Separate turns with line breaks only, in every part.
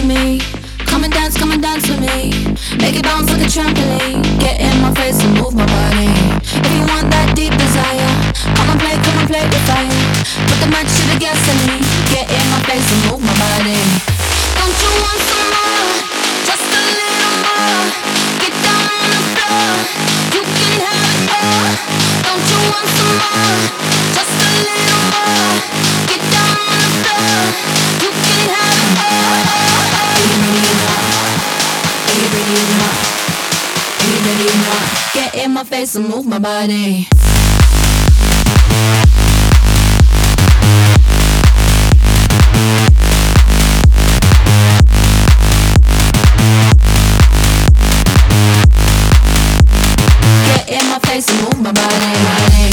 me. Come and dance with me. Make it bounce like a trampoline. Get in my face and move my body. If you want that deep desire, come and play with fire. Put the match to the gasoline. Get in my face and move my body. Don't you want some more? Just a little more. Get down on the floor. You can have it all. Don't you want some more? Just a little more. Get down on the floor. You can have it all. Are you ready or not? Are you ready or not? Are you ready or not? Get in my face and move my body. Get in my face and move my body.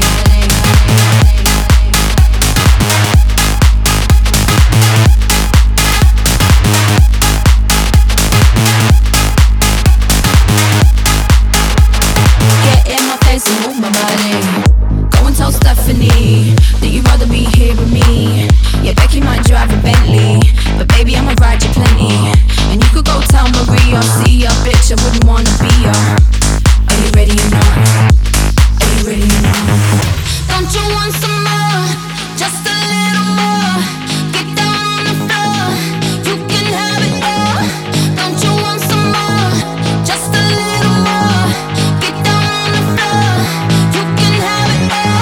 And move my body. Go and tell Stephanie that you'd rather be here with me. Yeah, Becky might drive a Bentley, but baby, I'ma ride you plenty. And you could go tell Marie I'll see ya, bitch, I wouldn't wanna be ya. Are you ready or not? Are you ready or not? Don't you want some more? Just a little more. Get down on the floor. You can have it all. Don't you want some more? Just a little more. Get down on the floor. You can have it all.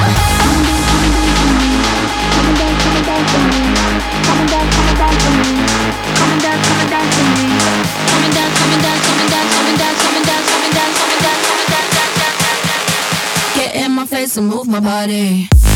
Come and dance with me. Come and dance with me. Come and dance with me. Come and dance with me. Come and dance, come and dance, come and dance, come and dance, come and dance, come and dance, come and dance, come and dance, come and dance. Get in my face and move my body.